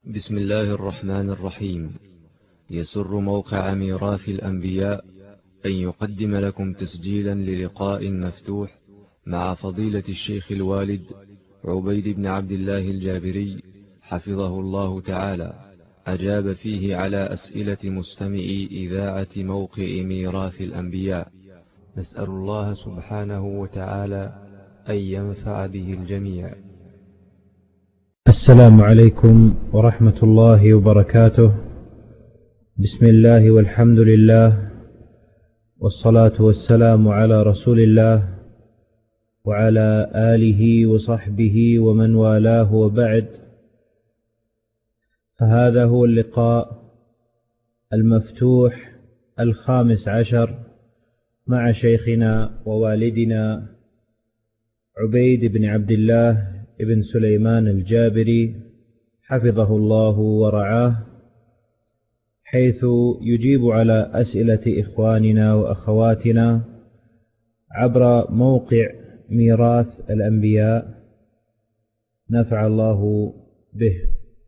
بسم الله الرحمن الرحيم. يسر موقع ميراث الأنبياء أن يقدم لكم تسجيلا للقاء مفتوح مع فضيلة الشيخ الوالد عبيد بن عبد الله الجابري حفظه الله تعالى، أجاب فيه على أسئلة مستمعي إذاعة موقع ميراث الأنبياء. نسأل الله سبحانه وتعالى أن ينفع به الجميع. السلام عليكم ورحمة الله وبركاته. بسم الله والحمد لله، والصلاة والسلام على رسول الله وعلى آله وصحبه ومن والاه، وبعد، فهذا هو اللقاء المفتوح 15 مع شيخنا ووالدنا عبيد بن عبد الله ابن سليمان الجابري حفظه الله ورعاه، حيث يجيب على أسئلة إخواننا وأخواتنا عبر موقع ميراث الأنبياء، نفع الله به.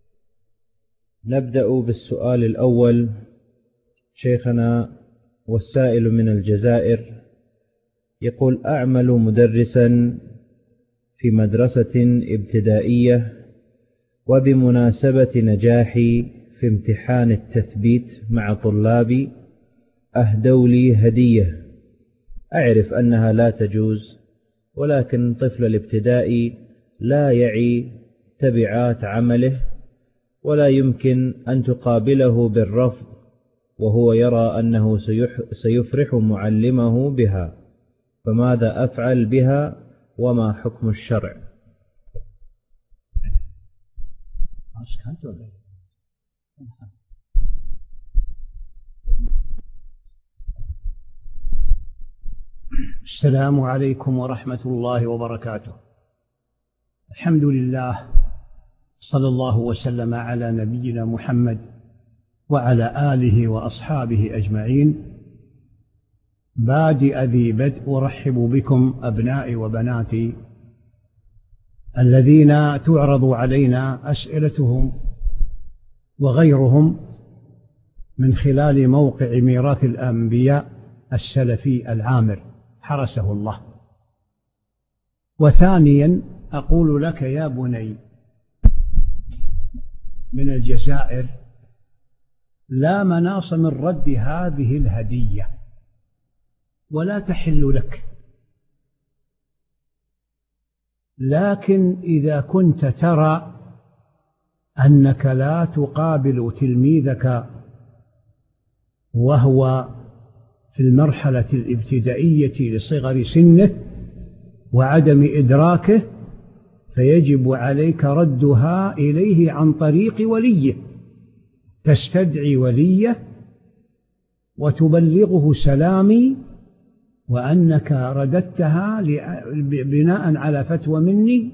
نبدأ بالسؤال الأول. شيخنا والسائل من الجزائر يقول: أعمل مدرسا في مدرسة ابتدائية، وبمناسبة نجاحي في امتحان التثبيت مع طلابي أهدوا لي هدية. أعرف أنها لا تجوز، ولكن طفل الابتدائي لا يعي تبعات عمله، ولا يمكن أن تقابله بالرفض، وهو يرى أنه سيفرح معلمه بها، فماذا أفعل بها وما حكم الشرع؟ السلام عليكم ورحمة الله وبركاته. الحمد لله، صلى الله وسلم على نبينا محمد وعلى آله وأصحابه أجمعين. بادئ ذي بدء أرحب بكم أبنائي وبناتي الذين تعرض علينا أسئلتهم وغيرهم من خلال موقع ميراث الأنبياء السلفي العامر حرسه الله. وثانيا أقول لك يا بني من الجزائر: لا مناص من رد هذه الهدية، ولا تحل لك، لكن إذا كنت ترى أنك لا تقابل تلميذك وهو في المرحلة الابتدائية لصغر سنه وعدم إدراكه، فيجب عليك ردها إليه عن طريق وليه. تستدعي وليه وتبلغه سلامي وأنك رددتها بناء على فتوى مني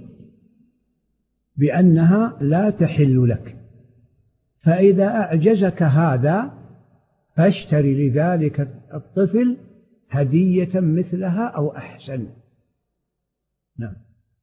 بأنها لا تحل لك. فإذا أعجزك هذا فاشتري لذلك الطفل هدية مثلها أو أحسن. نعم.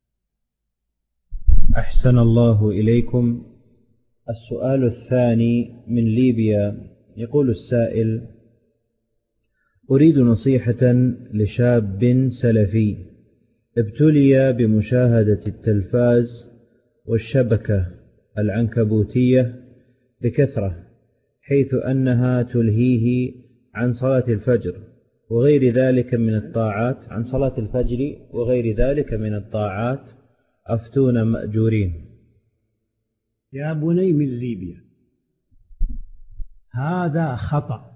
أحسن الله إليكم. السؤال الثاني من ليبيا. يقول السائل: أريد نصيحة لشاب سلفي ابتلي بمشاهدة التلفاز والشبكة العنكبوتية بكثرة، حيث أنها تلهيه عن صلاة الفجر وغير ذلك من الطاعات، عن صلاة الفجر وغير ذلك من الطاعات، أفتون مأجورين. يا بني من ليبيا، هذا خطأ.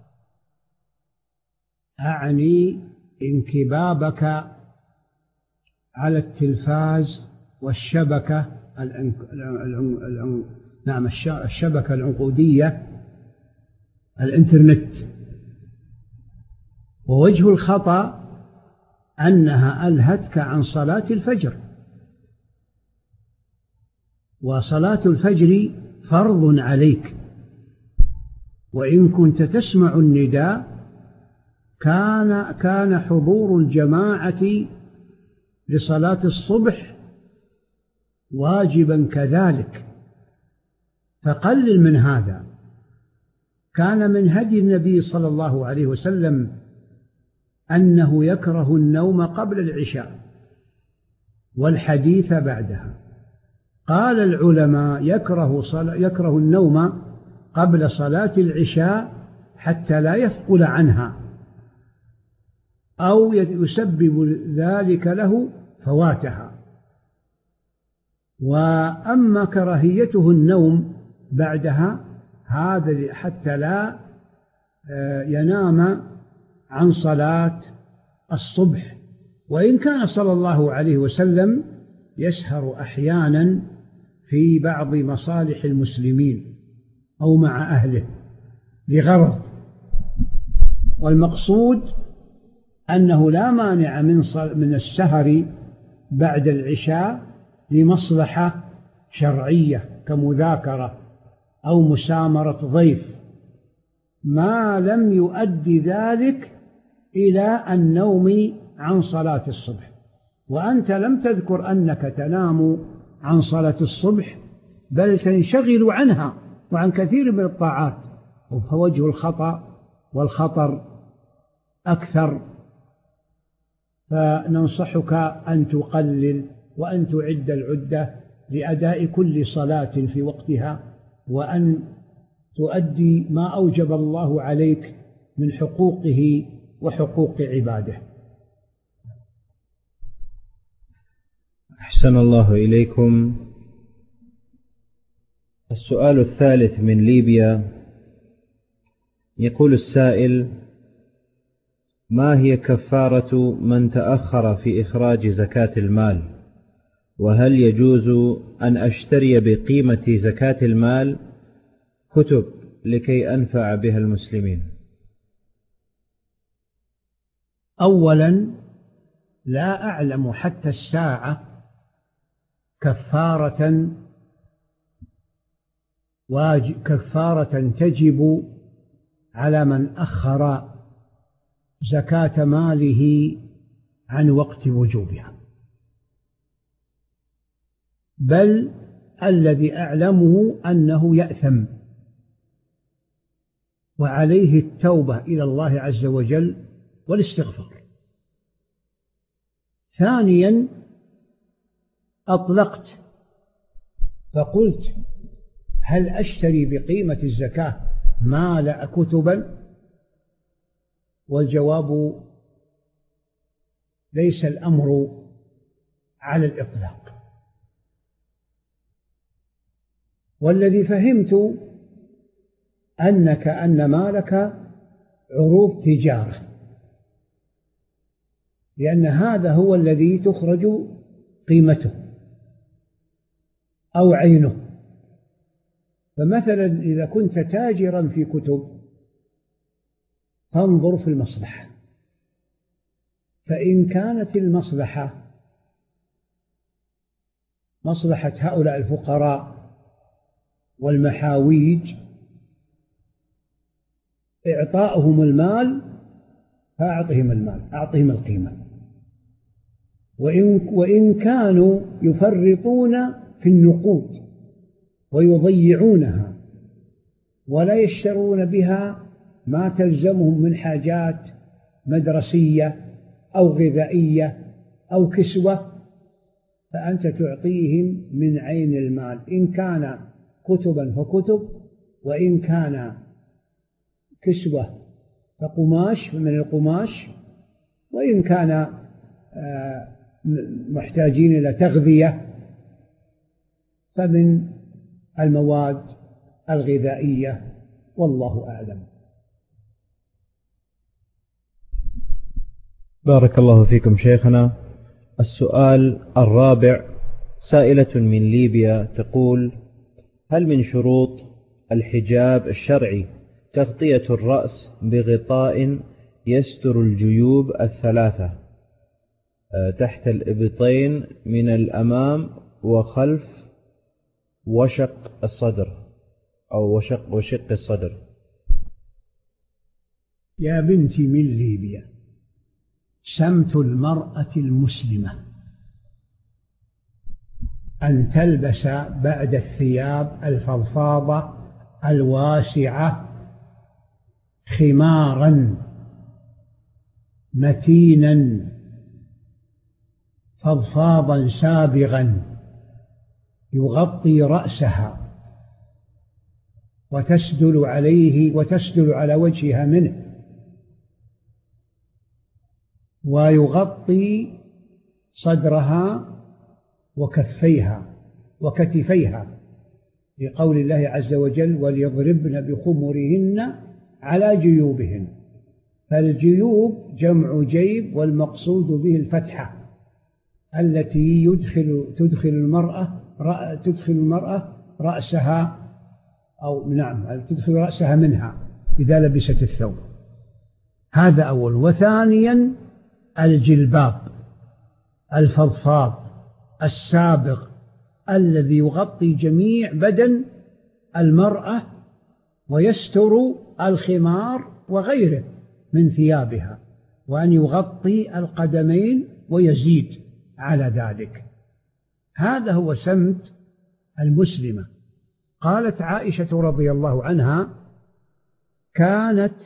أعني انكبابك على التلفاز والشبكة الشبكة العنقودية، الإنترنت. ووجه الخطأ أنها ألهتك عن صلاة الفجر، وصلاة الفجر فرض عليك، وإن كنت تسمع النداء كان حضور الجماعة لصلاة الصبح واجبا كذلك، فقلل من هذا. كان من هدي النبي صلى الله عليه وسلم أنه يكره النوم قبل العشاء والحديث بعدها. قال العلماء يكره النوم قبل صلاة العشاء حتى لا يثقل عنها أو يسبب ذلك له فواتها. وأما كراهيته النوم بعدها هذا حتى لا ينام عن صلاة الصبح، وإن كان صلى الله عليه وسلم يسهر أحيانا في بعض مصالح المسلمين أو مع أهله لغرض، والمقصود أنه لا مانع من السهر بعد العشاء لمصلحة شرعية كمذاكرة أو مسامرة ضيف، ما لم يؤدي ذلك إلى النوم عن صلاة الصبح. وأنت لم تذكر أنك تنام عن صلاة الصبح، بل تنشغل عنها وعن كثير من الطاعات، فوجه الخطأ والخطر أكثر. فننصحك أن تقلل وأن تعد العدة لأداء كل صلاة في وقتها، وأن تؤدي ما أوجب الله عليك من حقوقه وحقوق عباده. أحسن الله إليكم. السؤال الثالث من ليبيا، يقول السائل: ما هي كفارة من تأخر في إخراج زكاة المال؟ وهل يجوز أن أشتري بقيمة زكاة المال كتب لكي أنفع بها المسلمين؟ أولا، لا أعلم حتى الساعة كفارة تجب على من أخر زكاة ماله عن وقت وجوبها، بل الذي أعلمه أنه يأثم وعليه التوبة إلى الله عز وجل والاستغفار. ثانيا، أطلقت فقلت: هل أشتري بقيمة الزكاة مال كتبا؟ والجواب: ليس الأمر على الإطلاق. والذي فهمت أن مالك عروض تجارة، لأن هذا هو الذي تخرج قيمته أو عينه. فمثلا إذا كنت تاجرا في كتب فانظر في المصلحة، فإن كانت المصلحة مصلحة هؤلاء الفقراء والمحاويج إعطاؤهم المال فأعطهم المال، أعطهم القيمة. وإن كانوا يفرطون في النقود ويضيعونها ولا يشترون بها ما تلزمهم من حاجات مدرسية أو غذائية أو كسوة، فأنت تعطيهم من عين المال، إن كان كتبا فكتب، وإن كان كسوة فقماش من القماش، وإن كان محتاجين إلى تغذية فمن المواد الغذائية، والله أعلم. بارك الله فيكم شيخنا. السؤال الرابع، سائلة من ليبيا تقول: هل من شروط الحجاب الشرعي تغطية الرأس بغطاء يستر الجيوب الثلاثة تحت الإبطين من الأمام وخلف وشق الصدر أو وشق الصدر؟ يا بنتي من ليبيا، سمت المرأة المسلمة أن تلبس بعد الثياب الفضفاضة الواسعة خمارا متينا فضفاضا سابغا يغطي رأسها وتسدل عليه وتسدل على وجهها منه، ويغطي صدرها وكفيها وكتفيها، لقول الله عز وجل: وليضربن بخمرهن على جيوبهن. فالجيوب جمع جيب، والمقصود به الفتحة التي تدخل المرأة رأسها، أو نعم تدخل رأسها منها إذا لبست الثوب. هذا أول. وثانيا الجلباب الفضفاض السابغ الذي يغطي جميع بدن المرأة ويستر الخمار وغيره من ثيابها، وأن يغطي القدمين ويزيد على ذلك. هذا هو سمت المسلمة. قالت عائشة رضي الله عنها: كانت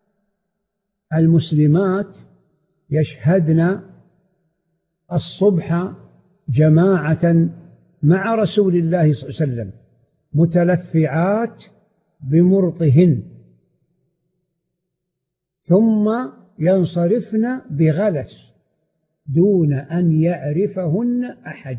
المسلمات يشهدن الصبح جماعة مع رسول الله صلى الله عليه وسلم متلفعات بمرطهن، ثم ينصرفن بغلس دون أن يعرفهن أحد.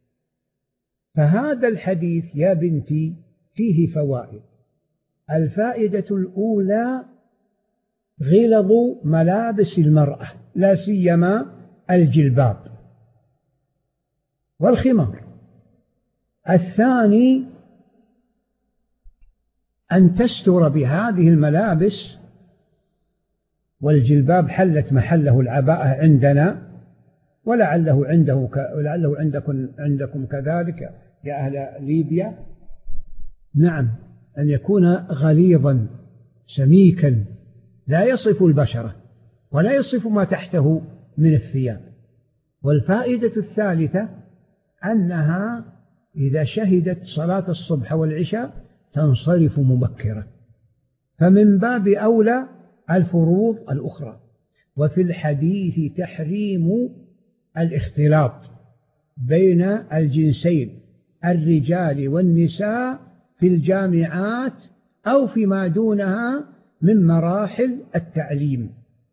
فهذا الحديث يا بنتي فيه فوائد. الفائدة الأولى غلظ ملابس المرأة، لا سيما الجلباب والخمار. الثاني أن تستر بهذه الملابس، والجلباب حلت محله العباءة عندنا، ولعله عندكم كذلك يا أهل ليبيا. نعم، أن يكون غليظا سميكا لا يصف البشرة ولا يصف ما تحته من الثياب. والفائدة الثالثة أنها إذا شهدت صلاة الصبح والعشاء تنصرف مبكرا، فمن باب أولى الفروض الأخرى. وفي الحديث تحريم الاختلاط بين الجنسين الرجال والنساء في الجامعات أو فيما دونها من مراحل التعليم.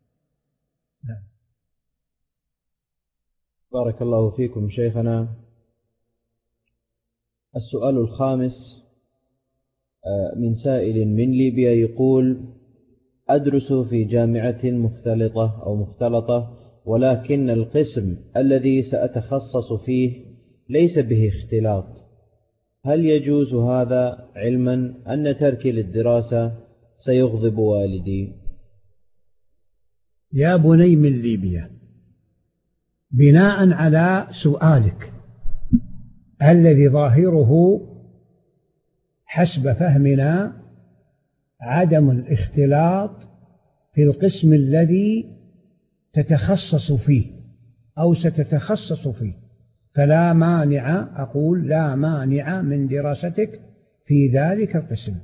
بارك الله فيكم شيخنا. السؤال الخامس من سائل من ليبيا يقول: أدرس في جامعة مختلطة أو مختلطة، ولكن القسم الذي سأتخصص فيه ليس به اختلاط، هل يجوز هذا علما أن تركي للدراسة سيغضب والدي؟ يا بني من ليبيا، بناء على سؤالك الذي ظاهره حسب فهمنا عدم الاختلاط في القسم الذي تتخصص فيه أو ستتخصص فيه، فلا مانع، أقول لا مانع من دراستك في ذلك القسم.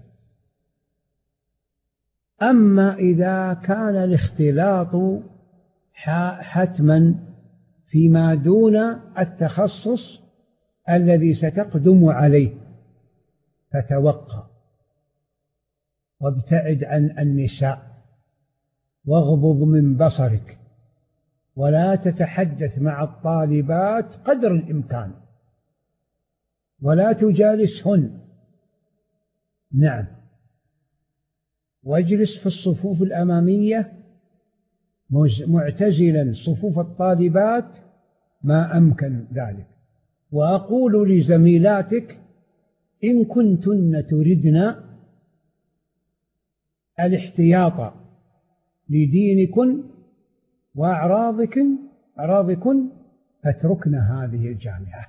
أما إذا كان الاختلاط حتما فيما دون التخصص الذي ستقدم عليه، فتوقع وابتعد عن النساء واغضض من بصرك، ولا تتحدث مع الطالبات قدر الإمكان، ولا تجالسهن. نعم، واجلس في الصفوف الأمامية معتزلا صفوف الطالبات ما أمكن ذلك. وأقول لزميلاتك: إن كنتن تردن الاحتياط لدينكن وأعراضكن فاتركن هذه الجامعة،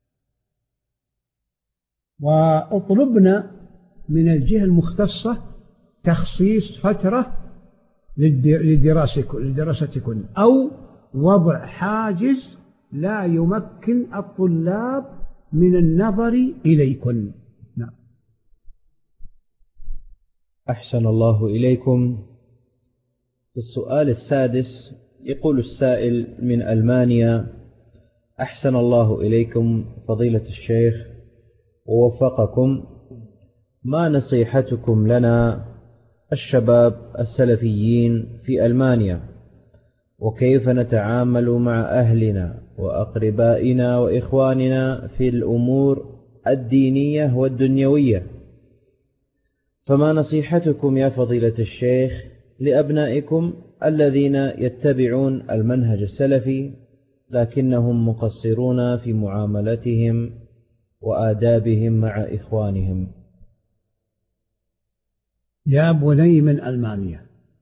واطلبن من الجهة المختصة تخصيص فترة لدراستكن، أو وضع حاجز لا يمكن الطلاب من النظر إليكن. نعم. أحسن الله إليكم. في السؤال السادس يقول السائل من ألمانيا: أحسن الله إليكم فضيلة الشيخ ووفقكم، ما نصيحتكم لنا الشباب السلفيين في ألمانيا، وكيف نتعامل مع أهلنا وأقربائنا وإخواننا في الأمور الدينية والدنيوية؟ فما نصيحتكم يا فضيلة الشيخ لأبنائكم الذين يتبعون المنهج السلفي لكنهم مقصرون في معاملتهم وآدابهم مع إخوانهم؟ يا بني من ألمانيا،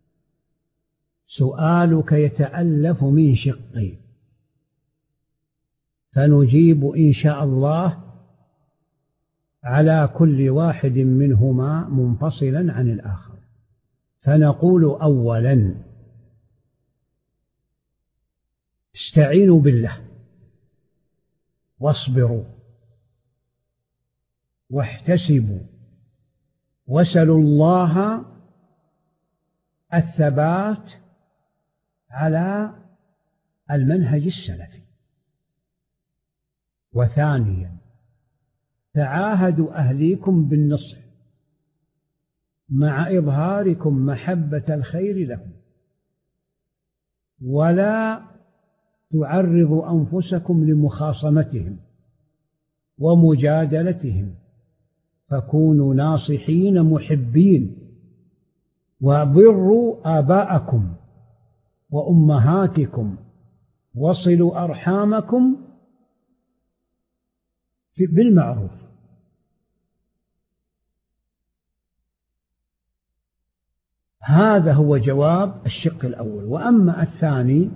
سؤالك يتألف من شقين، فنجيب إن شاء الله على كل واحد منهما منفصلا عن الآخر. فنقول أولا: استعينوا بالله واصبروا واحتسبوا واسألوا الله الثبات على المنهج السلفي. وثانيا: تعاهدوا أهليكم بالنصح مع إظهاركم محبة الخير لهم، ولا تعرضوا أنفسكم لمخاصمتهم ومجادلتهم، فكونوا ناصحين محبين، وبروا آباءكم وأمهاتكم، وصلوا أرحامكم بالمعروف. هذا هو جواب الشق الأول. وأما الثاني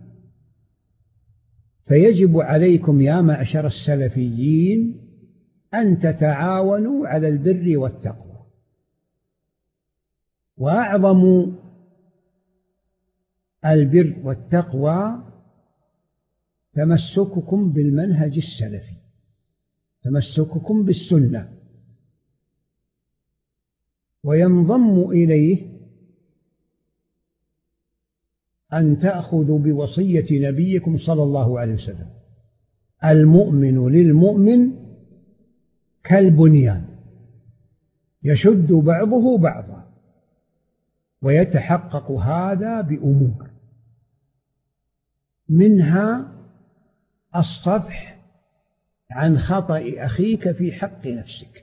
فيجب عليكم يا معشر السلفيين أن تتعاونوا على البر والتقوى. وأعظم البر والتقوى تمسككم بالمنهج السلفي، تمسككم بالسنة، وينضم إليه أن تأخذوا بوصية نبيكم صلى الله عليه وسلم: المؤمن للمؤمن كالبنيان يشد بعضه بعضا. ويتحقق هذا بأمور، منها الصفح عن خطأ أخيك في حق نفسك.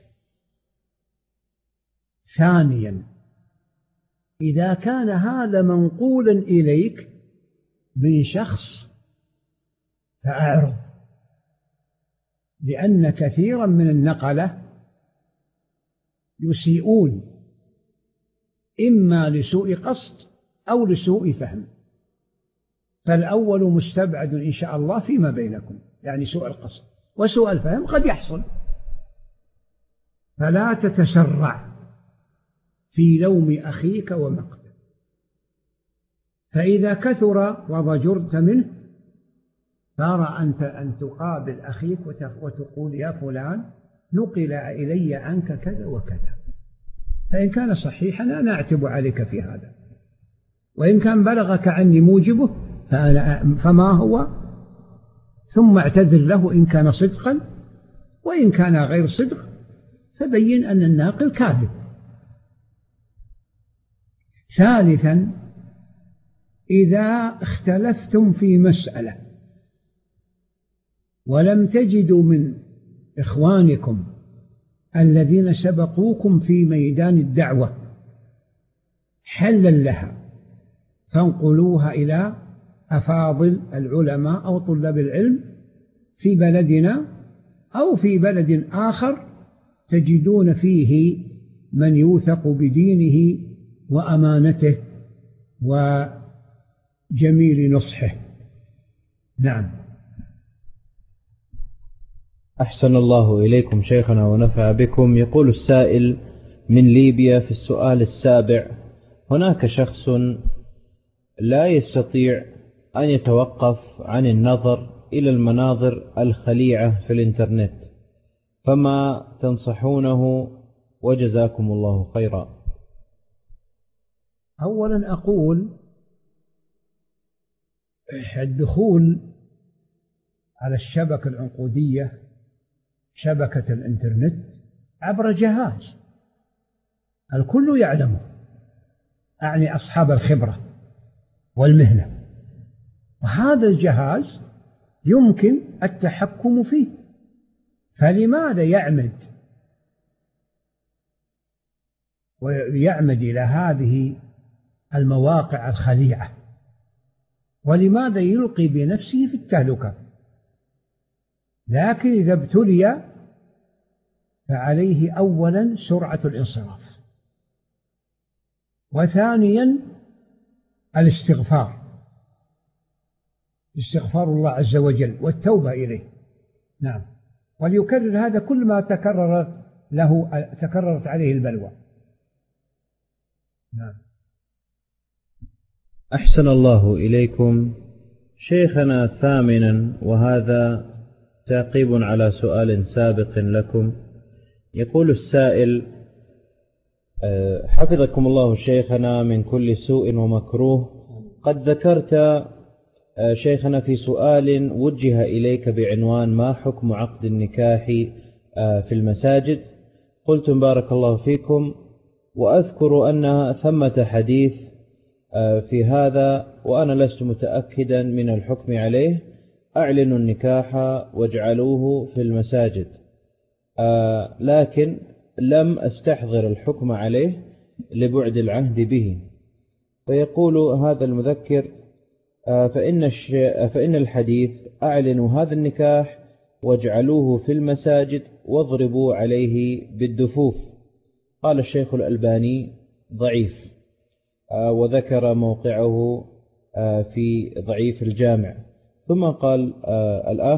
ثانيا: إذا كان هذا منقولا إليك من شخص فأعرض، لأن كثيرا من النقلة يسيئون إما لسوء قصد أو لسوء فهم، فالأول مستبعد إن شاء الله فيما بينكم، يعني سوء القصد، وسوء الفهم قد يحصل. فلا تتسرع في لوم أخيك ومقته، فإذا كثر وضجرت منه ترى أنت أن تقابل أخيك وتقول: يا فلان نقل إلي عنك كذا وكذا، فإن كان صحيحا أنا أعتب عليك في هذا، وإن كان بلغك عني موجبه فما هو، ثم اعتذر له إن كان صدقا، وإن كان غير صدق فبين أن الناقل كاذب. ثالثا: إذا اختلفتم في مسألة ولم تجدوا من إخوانكم الذين سبقوكم في ميدان الدعوة حلا لها، فانقلوها إلى أفاضل العلماء أو طلاب العلم في بلدنا أو في بلد آخر تجدون فيه من يوثق بدينه وأمانته وجميل نصحه. نعم. أحسن الله إليكم شيخنا ونفع بكم. يقول السائل من ليبيا في السؤال السابع: هناك شخص لا يستطيع أن يتوقف عن النظر إلى المناظر الخليعة في الإنترنت، فما تنصحونه وجزاكم الله خيرا؟ أولا أقول الدخول على الشبكة العنقودية، شبكة الإنترنت، عبر جهاز الكل يعلمه، أعني أصحاب الخبرة والمهنة، وهذا الجهاز يمكن التحكم فيه، فلماذا يعمد إلى هذه المواقع الخليعة؟ ولماذا يلقي بنفسه في التهلكة؟ لكن إذا ابتلي فعليه أولا سرعة الانصراف، وثانيا استغفار الله عز وجل والتوبة إليه. نعم، وليكرر هذا كل ما تكررت عليه البلوى. نعم. أحسن الله إليكم شيخنا. ثامنا، وهذا تعقيب على سؤال سابق لكم، يقول السائل: حفظكم الله شيخنا من كل سوء ومكروه، قد ذكرت شيخنا في سؤال وجه إليك بعنوان ما حكم عقد النكاح في المساجد؟ قلتم بارك الله فيكم: وأذكر أن ثمة حديث في هذا وأنا لست متأكدا من الحكم عليه، أعلنوا النكاح واجعلوه في المساجد، لكن لم أستحضر الحكم عليه لبعد العهد به. فيقول هذا المذكر: فإن الحديث أعلنوا هذا النكاح واجعلوه في المساجد واضربوا عليه بالدفوف، قال الشيخ الألباني ضعيف، وذكر موقعه في ضعيف الجامع. ثم قال الأخ: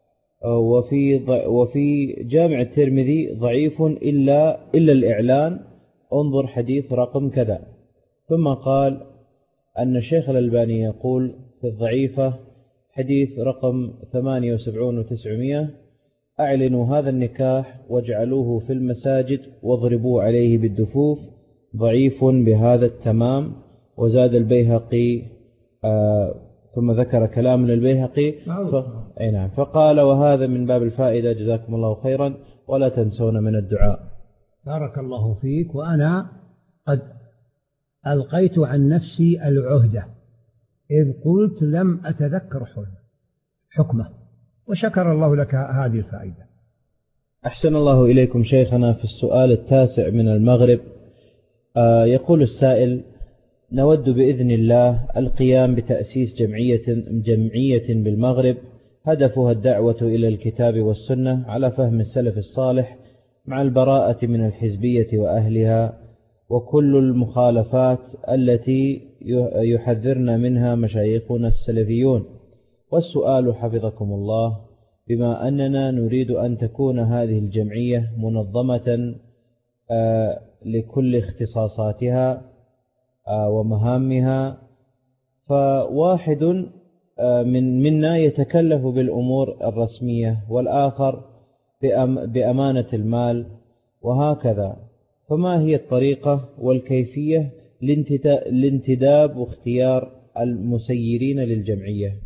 وفي جامع الترمذي ضعيف إلا الإعلان، انظر حديث رقم كذا. ثم قال أن الشيخ الألباني يقول في الضعيفة حديث رقم 78 و900: أعلنوا هذا النكاح واجعلوه في المساجد واضربوا عليه بالدفوف، ضعيف بهذا التمام. وزاد البيهقي ثم ذكر كلام للبيهقي نعم، فقال: وهذا من باب الفائدة، جزاكم الله خيرا، ولا تنسون من الدعاء. بارك الله فيك. وأنا قد ألقيت عن نفسي العهدة إذ قلت لم أتذكر حكمه، وشكر الله لك هذه الفائدة. أحسن الله إليكم شيخنا. في السؤال التاسع من المغرب يقول السائل: نود بإذن الله القيام بتأسيس جمعية بالمغرب، هدفها الدعوة إلى الكتاب والسنة على فهم السلف الصالح، مع البراءة من الحزبية وأهلها وكل المخالفات التي يحذرنا منها مشايخنا السلفيون. والسؤال حفظكم الله: بما أننا نريد أن تكون هذه الجمعية منظمة لكل اختصاصاتها ومهامها، فواحد منا يتكلف بالأمور الرسمية والآخر بأمانة المال، وهكذا، فما هي الطريقة والكيفية لانتداب واختيار المسيرين للجمعية؟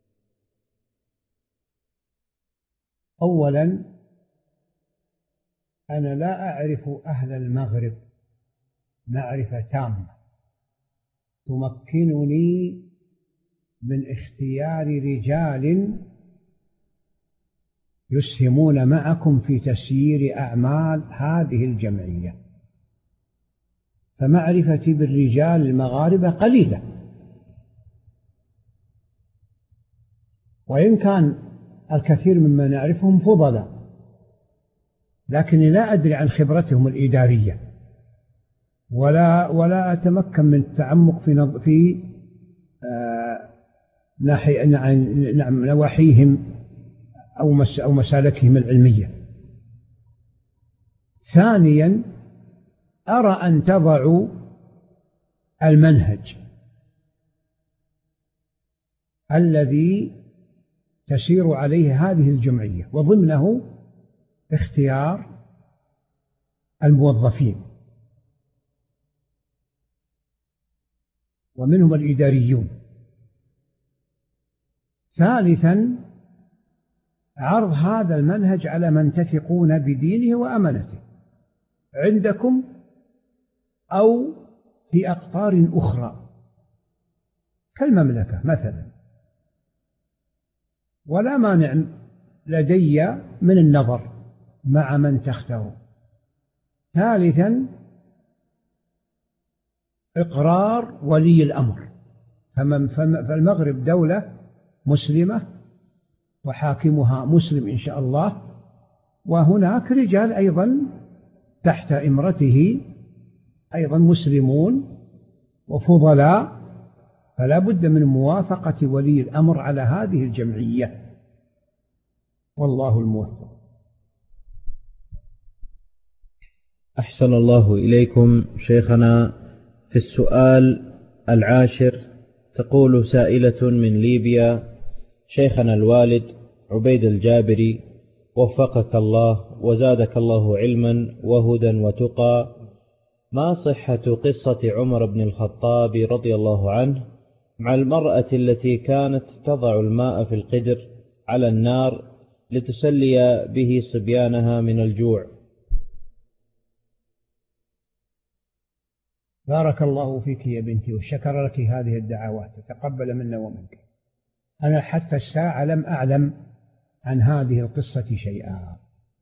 أولا، أنا لا أعرف أهل المغرب معرفة تامة تمكنني من اختيار رجال يسهمون معكم في تسيير أعمال هذه الجمعية، فمعرفتي بالرجال المغاربة قليلة، وإن كان الكثير ممن نعرفهم فضلاء، لكني لا أدري عن خبرتهم الإدارية، ولا أتمكن من التعمق في نواحيهم أو مسالكهم العلمية. ثانيا، أرى أن تضعوا المنهج الذي تسير عليه هذه الجمعية، وضمنه اختيار الموظفين ومنهم الإداريون. ثالثا عرض هذا المنهج على من تثقون بدينه وأمانته عندكم أو في أقطار أخرى كالمملكة مثلا، ولا مانع لدي من النظر مع من تختارون. ثالثا إقرار ولي الأمر، فالمغرب دولة مسلمة وحاكمها مسلم إن شاء الله، وهناك رجال أيضا تحت إمرته أيضا مسلمون وفضلاء، فلا بد من موافقة ولي الأمر على هذه الجمعية، والله الموفق. أحسن الله إليكم شيخنا. في السؤال 10 تقول سائلة من ليبيا: شيخنا الوالد عبيد الجابري وفقك الله وزادك الله علما وهدى وتقى، ما صحة قصة عمر بن الخطاب رضي الله عنه مع المرأة التي كانت تضع الماء في القدر على النار لتسلي به صبيانها من الجوع؟ بارك الله فيك يا بنتي وشكر لك هذه الدعوات، تقبل منا ومنك. أنا حتى الساعة لم أعلم عن هذه القصة شيئا.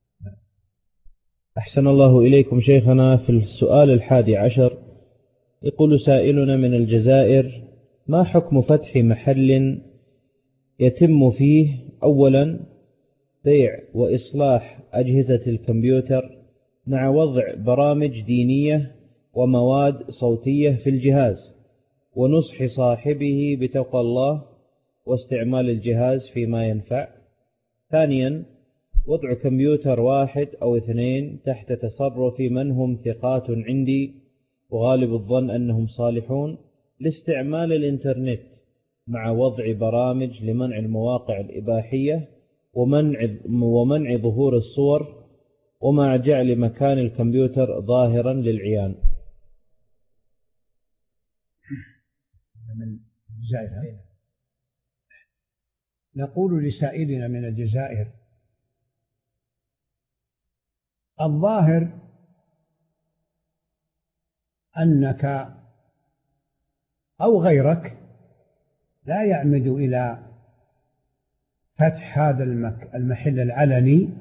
أحسن الله إليكم شيخنا. في السؤال 11 يقول سائلنا من الجزائر: ما حكم فتح محل يتم فيه أولا بيع وإصلاح أجهزة الكمبيوتر مع وضع برامج دينية ومواد صوتية في الجهاز، ونصح صاحبه بتقوى الله واستعمال الجهاز فيما ينفع؟ ثانيا وضع كمبيوتر 1 أو 2 تحت تصرف من هم ثقات عندي وغالب الظن أنهم صالحون لاستعمال الإنترنت، مع وضع برامج لمنع المواقع الإباحية ومنع ظهور الصور، ومع جعل مكان الكمبيوتر ظاهرا للعيان. من الجزائر نقول لسائلنا من الجزائر: الظاهر أنك أو غيرك لا يعمد إلى فتح هذا المحل العلني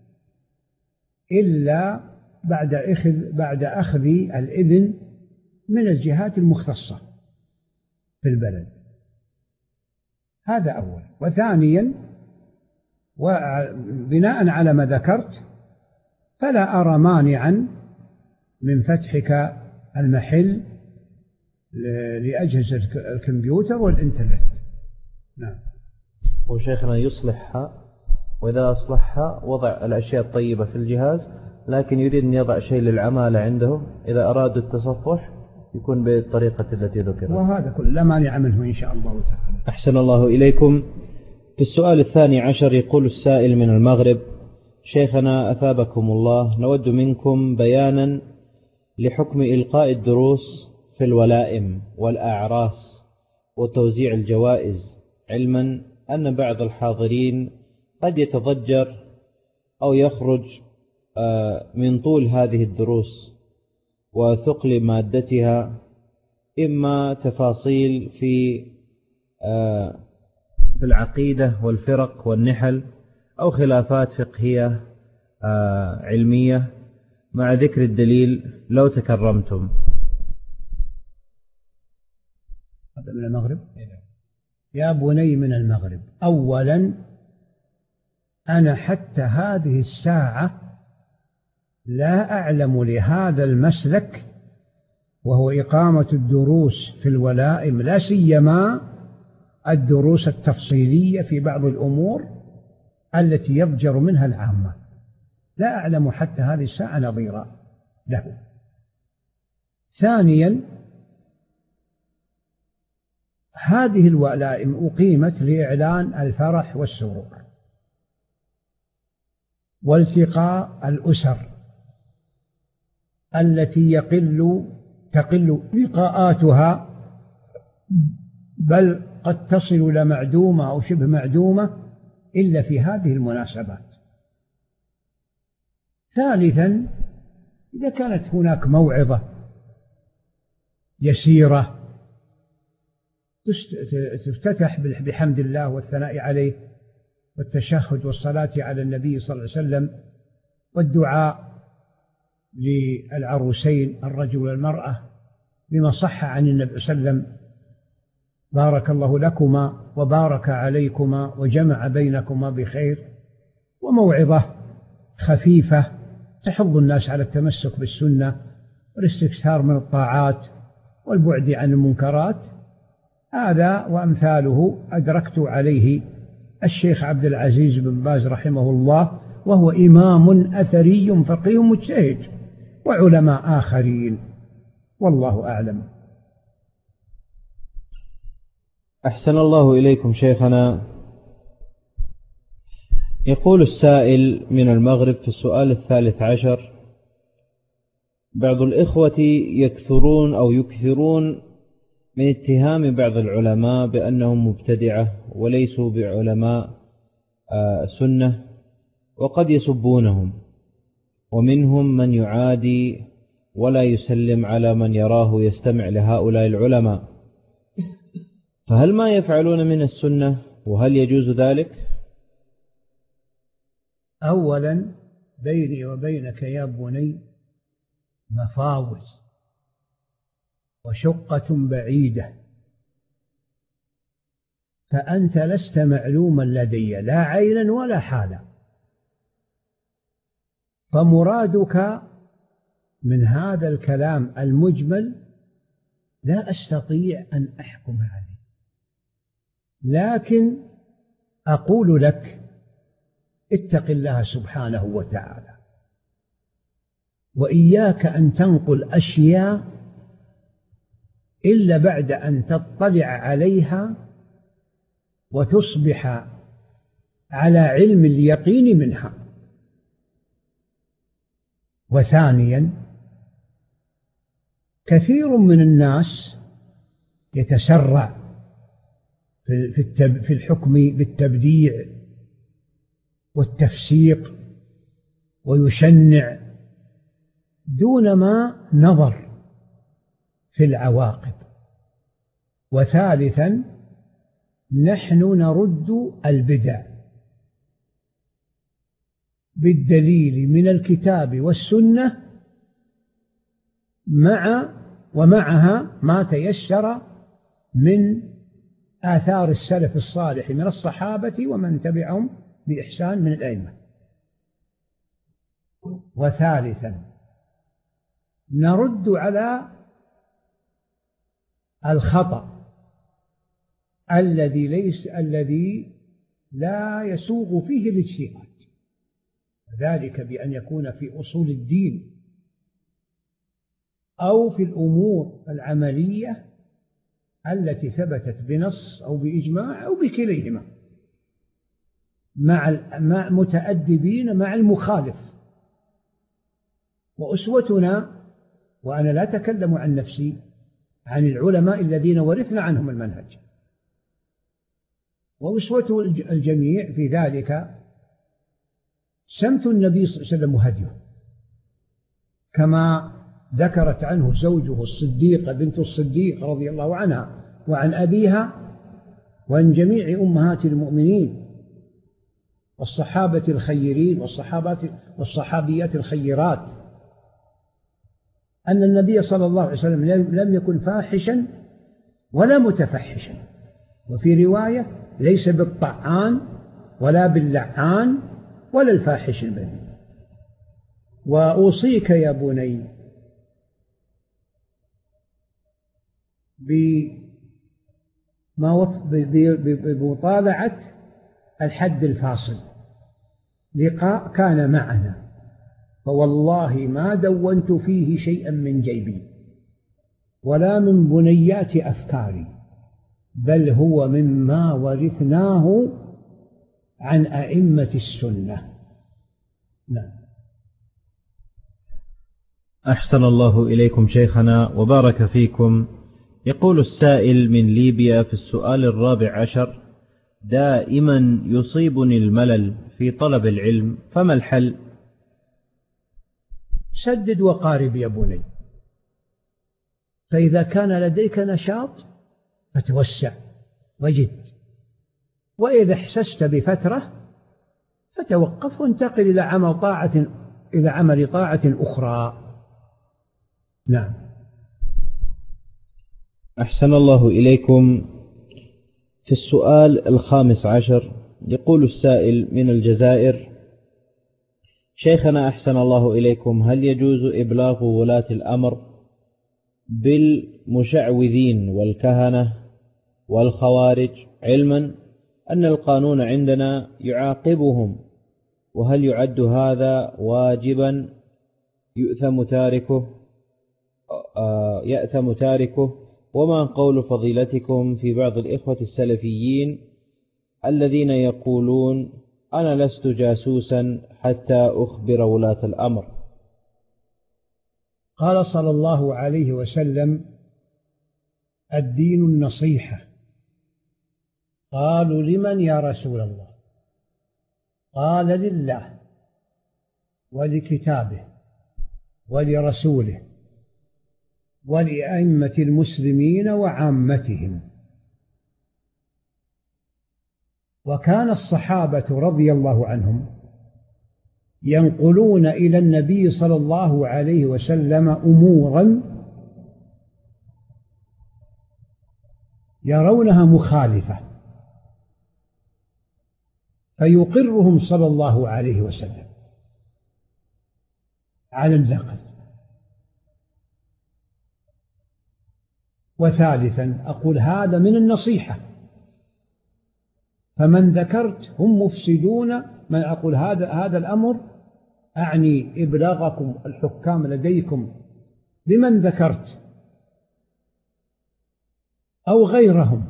إلا بعد أخذ الإذن من الجهات المختصة في البلد. هذا أول. وثانيا وبناء على ما ذكرت فلا أرى مانعا من فتحك المحل لأجهزة الكمبيوتر والإنترنت. نعم. وشيخنا يصلحها، وإذا أصلحها وضع الأشياء الطيبة في الجهاز، لكن يريد أن يضع شيء للعمالة عندهم إذا أرادوا التصفح يكون بالطريقة التي ذكرت، وهذا كله لا مانع منه إن شاء الله تعالى. أحسن الله إليكم. في السؤال 12 يقول السائل من المغرب: شيخنا أثابكم الله، نود منكم بيانا لحكم إلقاء الدروس في الولائم والأعراس وتوزيع الجوائز، علما أن بعض الحاضرين قد يتضجر أو يخرج من طول هذه الدروس وثقل مادتها، إما تفاصيل في العقيدة والفرق والنحل، أو خلافات فقهية علمية مع ذكر الدليل لو تكرمتم. هذا من المغرب. يا بني من المغرب، أولا أنا حتى هذه الساعة لا أعلم لهذا المسلك، وهو إقامة الدروس في الولائم، لا سيما الدروس التفصيلية في بعض الأمور التي يضجر منها العامة، لا أعلم حتى هذه الساعة نظيرا له. ثانيا هذه الولائم أقيمت لإعلان الفرح والسرور، والتقاء الأسر التي تقل لقاءاتها، بل قد تصل إلى معدومة أو شبه معدومة إلا في هذه المناسبات. ثالثا، إذا كانت هناك موعظة يسيرة تفتتح بحمد الله والثناء عليه والتشهد والصلاة على النبي صلى الله عليه وسلم والدعاء للعروسين الرجل والمرأة بما صح عن النبي صلى الله عليه وسلم: بارك الله لكما وبارك عليكما وجمع بينكما بخير. وموعظة خفيفة تحض الناس على التمسك بالسنة والاستكثار من الطاعات والبعد عن المنكرات. هذا وأمثاله أدركت عليه الشيخ عبد العزيز بن باز رحمه الله، وهو إمام أثري فقيه مجتهد، وعلماء آخرين، والله أعلم. أحسن الله إليكم شيخنا. يقول السائل من المغرب في السؤال 13: بعض الإخوة يكثرون من اتهام بعض العلماء بأنهم مبتدعة وليسوا بعلماء سنة، وقد يسبونهم، ومنهم من يعادي ولا يسلم على من يراه يستمع لهؤلاء العلماء، فهل ما يفعلون من السنة، وهل يجوز ذلك؟ أولا، بيني وبينك يا بني مفاوز وشقة بعيدة، فأنت لست معلوما لدي لا عينا ولا حالا، فمرادك من هذا الكلام المجمل لا أستطيع أن أحكم عليه، لكن أقول لك: اتق الله سبحانه وتعالى، وإياك أن تنقل أشياء إلا بعد أن تطلع عليها وتصبح على علم اليقين منها. وثانيا، كثير من الناس يتسرع في الحكم بالتبديع والتفسيق ويشنع دون ما نظر في العواقب. وثالثا، نحن نرد البدع بالدليل من الكتاب والسنة ومعها ما تيسر من آثار السلف الصالح من الصحابة ومن تبعهم بإحسان من الأئمة. وثالثا، نرد على الخطأ الذي لا يسوغ فيه الاجتهاد، ذلك بأن يكون في أصول الدين أو في الأمور العملية التي ثبتت بنص أو بإجماع أو بكليهما، مع متأدبين مع المخالف. وأسوتنا، وأنا لا أتكلم عن نفسي، عن العلماء الذين ورثنا عنهم المنهج، وأسوة الجميع في ذلك سمت النبي صلى الله عليه وسلم وهديه، كما ذكرت عنه زوجه الصديقة بنت الصديق رضي الله عنها وعن أبيها وعن جميع أمهات المؤمنين والصحابة الخيرين والصحابيات الخيرات، أن النبي صلى الله عليه وسلم لم يكن فاحشا ولا متفحشا، وفي رواية: ليس بالطعان ولا باللعان ولا الفاحش البذيء. وأوصيك يا بني بمطالعة الحد الفاصل، لقاء كان معنا، فوالله ما دونت فيه شيئا من جيبي ولا من بنيات أفكاري، بل هو مما ورثناه عن أئمة السنة، نعم. أحسن الله إليكم شيخنا وبارك فيكم. يقول السائل من ليبيا في السؤال 14: دائما يصيبني الملل في طلب العلم، فما الحل؟ سدد وقارب يا بني، فإذا كان لديك نشاط فتوسع وجد، وإذا احسست بفترة فتوقف وانتقل إلى عمل طاعة أخرى. نعم. أحسن الله إليكم. في السؤال 15 يقول السائل من الجزائر: شيخنا أحسن الله إليكم، هل يجوز إبلاغ ولاة الأمر بالمشعوذين والكهنة والخوارج، علما أن القانون عندنا يعاقبهم، وهل يعد هذا واجبا يأثم تاركه؟ وما قول فضيلتكم في بعض الإخوة السلفيين الذين يقولون أنا لست جاسوسا حتى أخبر ولاة الأمر؟ قال صلى الله عليه وسلم: الدين النصيحة. قالوا: لمن يا رسول الله؟ قال: لله ولكتابه ولرسوله ولأئمة المسلمين وعامتهم. وكان الصحابة رضي الله عنهم ينقلون إلى النبي صلى الله عليه وسلم أمورا يرونها مخالفة، فيقرهم صلى الله عليه وسلم على النقل. وثالثا أقول هذا من النصيحة، فمن ذكرت هم مفسدون. من أقول هذا الأمر أعني إبلاغكم الحكام لديكم لمن ذكرت أو غيرهم،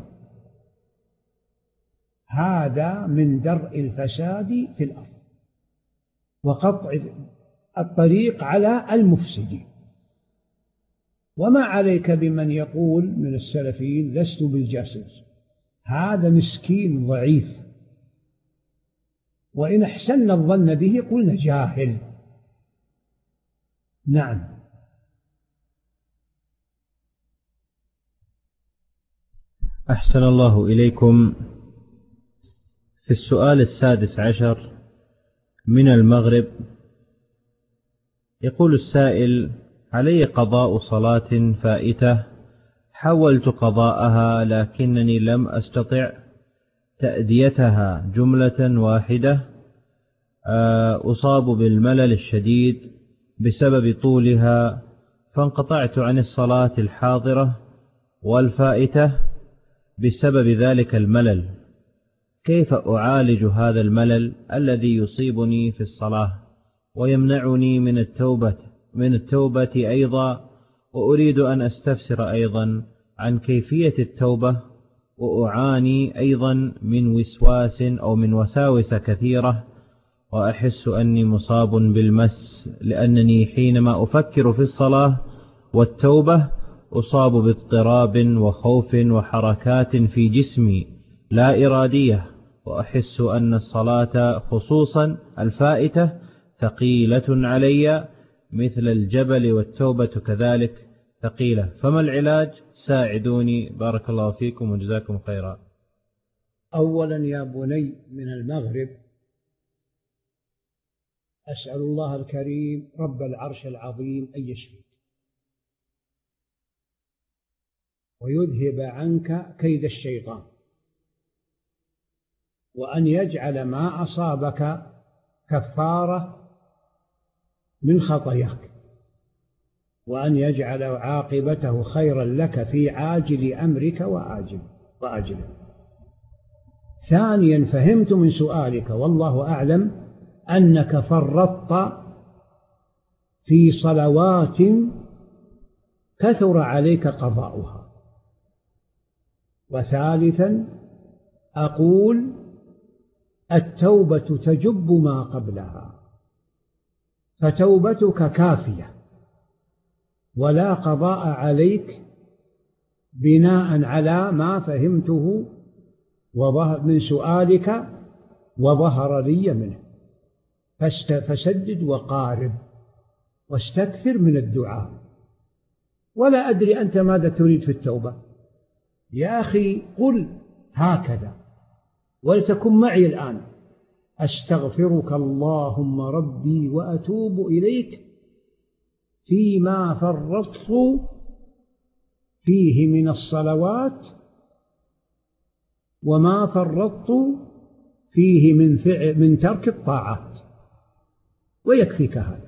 هذا من درء الفساد في الأرض وقطع الطريق على المفسدين. وما عليك بمن يقول من السلفيين لست بالجاسوس، هذا مسكين ضعيف، وإن أحسن الظن به قلنا جاهل. نعم. أحسن الله إليكم. في السؤال 16 من المغرب يقول السائل: علي قضاء صلاة فائتة، حاولت قضاءها لكنني لم أستطع تأديتها جملة واحدة، أصاب بالملل الشديد بسبب طولها، فانقطعت عن الصلاة الحاضرة والفائتة بسبب ذلك الملل. كيف أعالج هذا الملل الذي يصيبني في الصلاة ويمنعني من التوبة أيضا؟ وأريد أن أستفسر أيضا عن كيفية التوبة، وأعاني أيضا من وسواس أو من وساوس كثيرة، وأحس أني مصاب بالمس، لأنني حينما أفكر في الصلاة والتوبة أصاب باضطراب وخوف وحركات في جسمي لا إرادية، وأحس أن الصلاة خصوصا الفائتة ثقيلة علي مثل الجبل، والتوبة كذلك ثقيلة، فما العلاج؟ ساعدوني بارك الله فيكم وجزاكم خيرا. أولا يا بني من المغرب، أسأل الله الكريم رب العرش العظيم أن يشفيك ويذهب عنك كيد الشيطان، وأن يجعل ما أصابك كفارة من خطاياك، وأن يجعل عاقبته خيرا لك في عاجل أمرك وآجله. ثانيا، فهمت من سؤالك والله أعلم أنك فرطت في صلوات كثر عليك قضاؤها. وثالثا أقول التوبة تجب ما قبلها، فتوبتك كافية ولا قضاء عليك بناء على ما فهمته من سؤالك وظهر لي منه. فسدد وقارب واستكثر من الدعاء. ولا أدري أنت ماذا تريد في التوبة يا أخي، قل هكذا ولتكن معي الآن: أستغفرك اللهم ربي وأتوب إليك فيما فرطت فيه من الصلوات وما فرطت فيه من ترك الطاعات، ويكفيك هذا.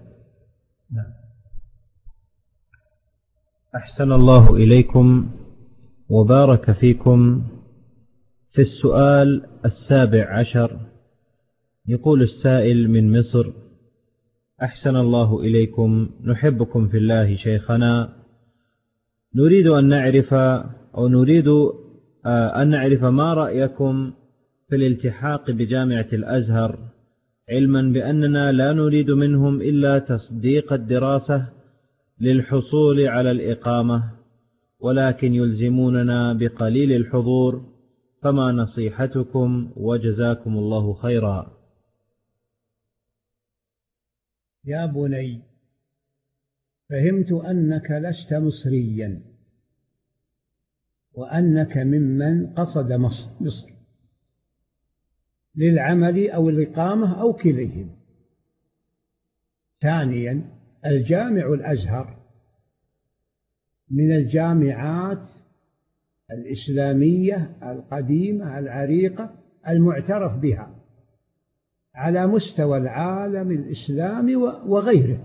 أحسن الله إليكم وبارك فيكم. في السؤال 17 يقول السائل من مصر: أحسن الله إليكم، نحبكم في الله شيخنا، نريد أن نعرف ما رأيكم في الالتحاق بجامعة الأزهر، علما بأننا لا نريد منهم إلا تصديق الدراسة للحصول على الإقامة، ولكن يلزموننا بقليل الحضور، فما نصيحتكم وجزاكم الله خيرا؟ يا بني، فهمت أنك لست مصريا وأنك ممن قصد مصر للعمل أو الإقامة أو كليهم. ثانيا، الجامع الأزهر من الجامعات الإسلامية القديمة العريقة المعترف بها على مستوى العالم الإسلامي وغيره.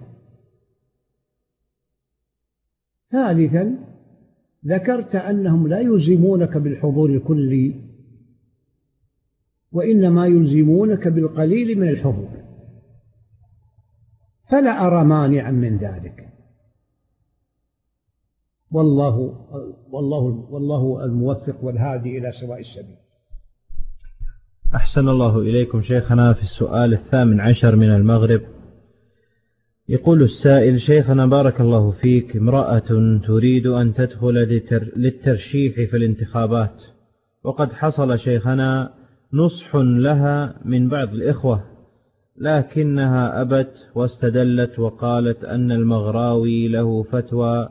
ثالثا، ذكرت أنهم لا يلزمونك بالحضور الكلي، وإنما يلزمونك بالقليل من الحضور، فلا أرى مانعا من ذلك. والله الموفق والهادي إلى سواء السبيل. أحسن الله إليكم شيخنا. في السؤال 18 من المغرب يقول السائل: شيخنا بارك الله فيك، امرأة تريد أن تدخل للترشيح في الانتخابات، وقد حصل شيخنا نصح لها من بعض الإخوة، لكنها أبت واستدلت وقالت أن المغراوي له فتوى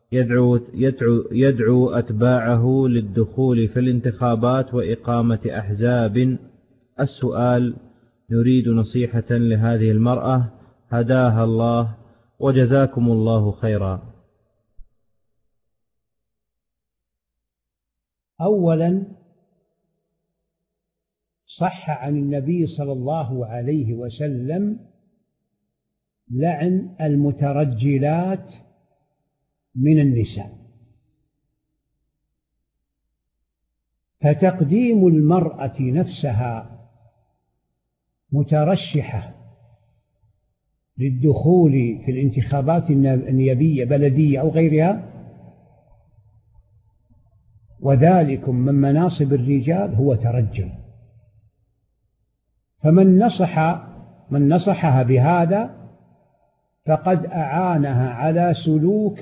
يدعو أتباعه للدخول في الانتخابات وإقامة أحزاب. السؤال: نريد نصيحة لهذه المرأة، هداها الله وجزاكم الله خيرا. أولا، صح عن النبي صلى الله عليه وسلم لعن المترجلات من النساء، فتقديم المرأة نفسها مترشحة للدخول في الانتخابات النيابية بلدية أو غيرها، وذلك من مناصب الرجال، هو ترجل. فمن نصحها بهذا فقد أعانها على سلوك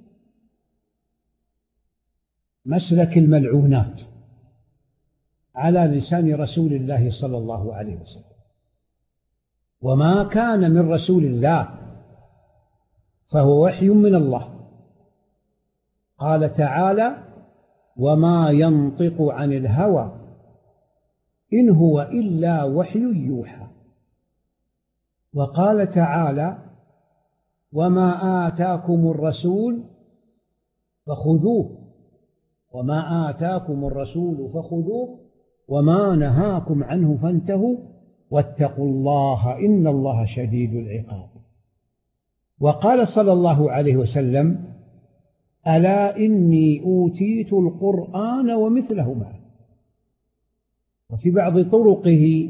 مسلك الملعونات على لسان رسول الله صلى الله عليه وسلم. وما كان من رسول الله فهو وحي من الله. قال تعالى: وما ينطق عن الهوى إن هو إلا وحي يوحى. وقال تعالى: وما آتاكم الرسول فخذوه وما نهاكم عنه فانتهوا واتقوا الله إن الله شديد العقاب. وقال صلى الله عليه وسلم: ألا إني أوتيت القرآن ومثله معه. وفي بعض طرقه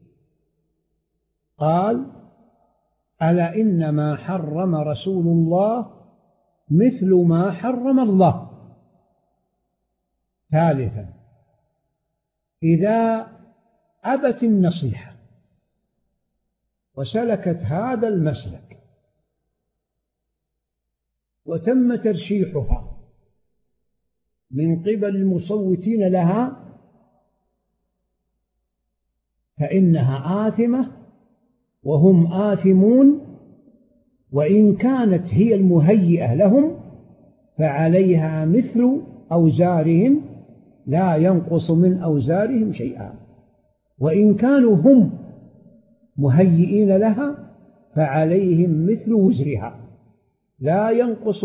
قال: ألا إنما حرم رسول الله مثل ما حرم الله. ثالثا، إذا أبت النصيحة وسلكت هذا المسلك وتم ترشيحها من قبل المصوتين لها فإنها آثمة وهم آثمون، وإن كانت هي المهيئة لهم فعليها مثل أوزارهم لا ينقص من أوزارهم شيئا، وإن كانوا هم مهيئين لها فعليهم مثل وزرها لا ينقص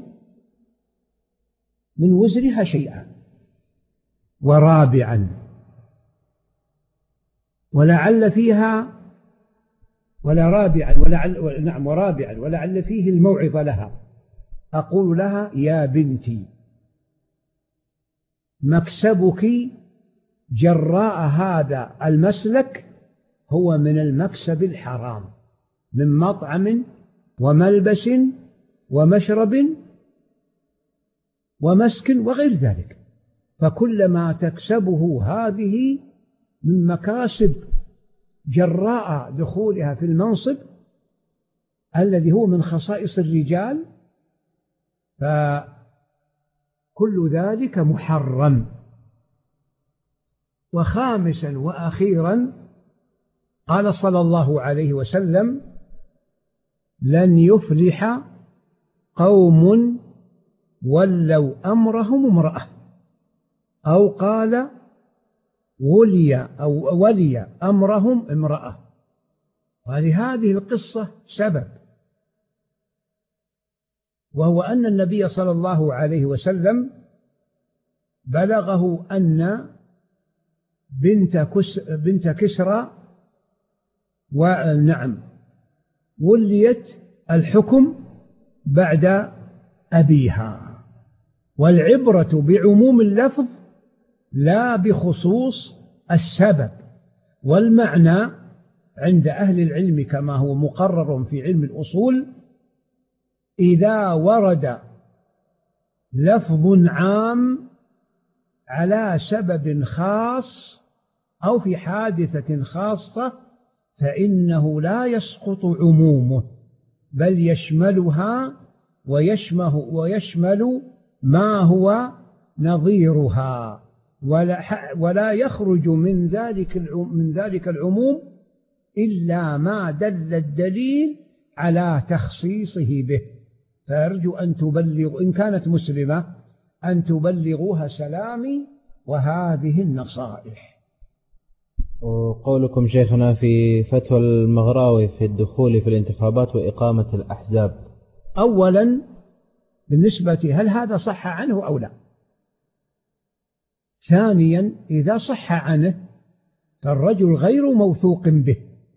من وزرها شيئا. ورابعا، ولعل فيها ولعل فيه الموعظة لها، أقول لها: يا بنتي، مكسبك جراء هذا المسلك هو من المكسب الحرام، من مطعم وملبس ومشرب ومسكن وغير ذلك، فكلما تكسبه هذه من مكاسب جراء دخولها في المنصب الذي هو من خصائص الرجال فكل ذلك محرم. وخامسا وأخيرا، قال صلى الله عليه وسلم: لن يفلح قوم ولوا أمرهم امرأة، أو قال ولي أمرهم امرأة. ولهذه القصة سبب، وهو أن النبي صلى الله عليه وسلم بلغه أن بنت كسرى وليت الحكم بعد أبيها، والعبرة بعموم اللفظ لا بخصوص السبب. والمعنى عند أهل العلم كما هو مقرر في علم الأصول: إذا ورد لفظ عام على سبب خاص أو في حادثة خاصة فإنه لا يسقط عمومه، بل يشملها ويشمل ما هو نظيرها، ولا يخرج من ذلك العموم إلا ما دل الدليل على تخصيصه به. فأرجو أن تبلغ إن كانت مسلمة أن تبلغوها سلامي وهذه النصائح. وقولكم شيخنا في فتوى المغراوي في الدخول في الانتخابات وإقامة الأحزاب، أولا بالنسبة هل هذا صح عنه أو لا؟ ثانيا، إذا صح عنه فالرجل غير موثوق به،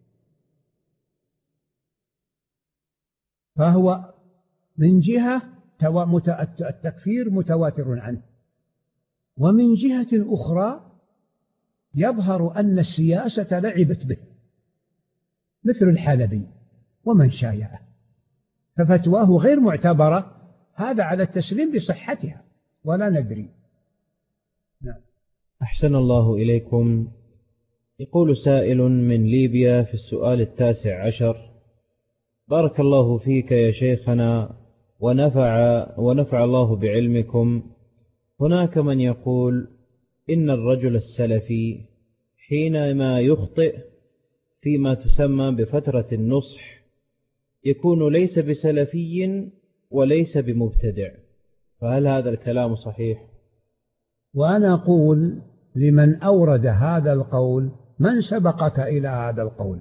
فهو من جهة التكفير متواتر عنه، ومن جهة أخرى يظهر أن السياسة لعبت به مثل الحلبي ومن شايعه، ففتواه غير معتبرة. هذا على التسليم بصحتها ولا ندري. نعم. أحسن الله إليكم. يقول سائل من ليبيا في السؤال 19: بارك الله فيك يا شيخنا ونفع الله بعلمكم. هناك من يقول إن الرجل السلفي حينما يخطئ فيما تسمى بفترة النصح يكون ليس بسلفي وليس بمبتدع، فهل هذا الكلام صحيح؟ وأنا أقول لمن أورد هذا القول: من سبقك إلى هذا القول؟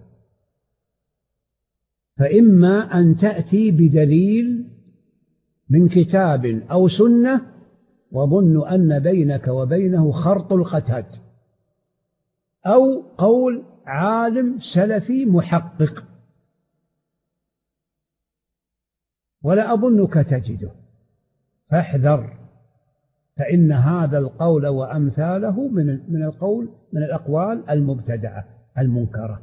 فإما أن تأتي بدليل من كتاب أو سنة وظن أن بينك وبينه خرط القتاد، أو قول عالم سلفي محقق، ولا أظنك تجده، فاحذر، فإن هذا القول وأمثاله من الأقوال المبتدعة المنكرة،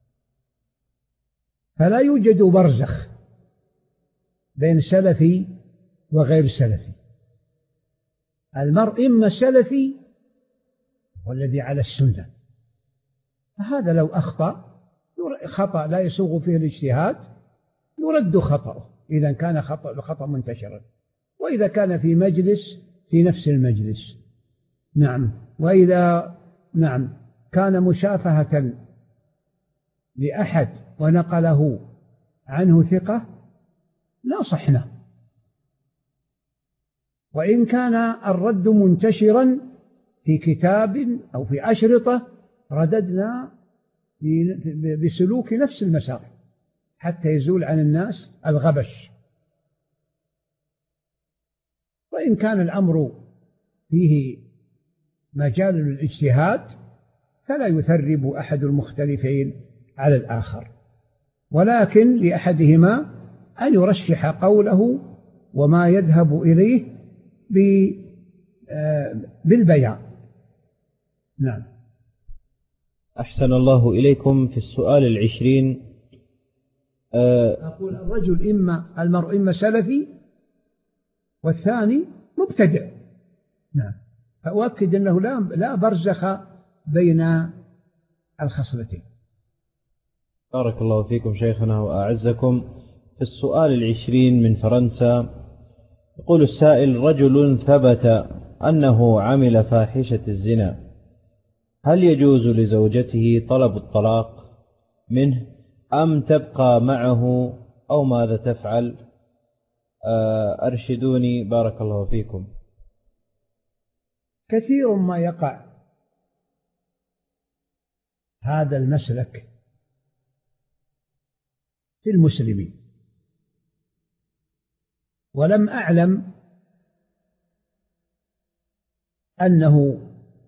فلا يوجد برزخ بين سلفي وغير سلفي. المرء إما سلفي والذي على السنة، فهذا لو أخطأ خطأ لا يسوغ فيه الاجتهاد يرد خطأه إذا كان الخطأ منتشرا، وإذا كان في مجلس في نفس المجلس. نعم. وإذا كان مشافهة لأحد ونقله عنه ثقة نصحنا، وإن كان الرد منتشرا في كتاب أو في أشرطة رددنا بسلوك نفس المسار حتى يزول عن الناس الغبش. وإن كان الأمر فيه مجال للاجتهاد فلا يثرب أحد المختلفين على الآخر، ولكن لأحدهما أن يرشح قوله وما يذهب إليه بالبيان. نعم. أحسن الله إليكم. في السؤال 20 أقول المرء إما سلفي والثاني مبتدع. نعم. فأؤكد أنه لا برزخ بين الخصلتين. بارك الله فيكم شيخنا وأعزكم. في السؤال 20 من فرنسا يقول السائل: رجل ثبت أنه عمل فاحشة الزنا، هل يجوز لزوجته طلب الطلاق منه أم تبقى معه أو ماذا تفعل؟ أرشدوني بارك الله فيكم. كثير ما يقع هذا المسلك في المسلمين، ولم أعلم أنه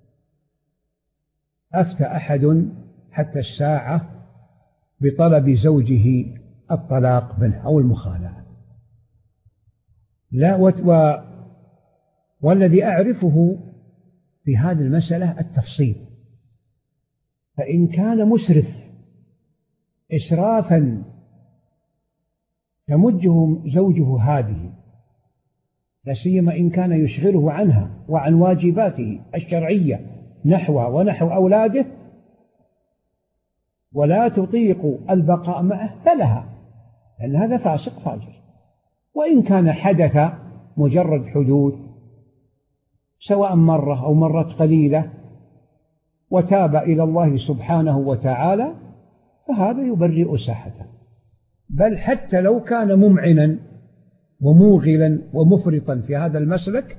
أفتى أحد حتى الساعة بطلب زوجه الطلاق منه أو المخالعة، لا. والذي أعرفه في هذه المسألة التفصيل، فإن كان مسرف إسرافا تمجه زوجه هذه، لا سيما إن كان يشغله عنها وعن واجباته الشرعية نحوها ونحو أولاده، ولا تطيق البقاء معه فلها، لأن هذا فاسق فاجر. وإن كان حدث مجرد حدوث سواء مرة أو مرات قليلة وتاب إلى الله سبحانه وتعالى فهذا يبرئ ساحته. بل حتى لو كان ممعنا وموغلا ومفرطا في هذا المسلك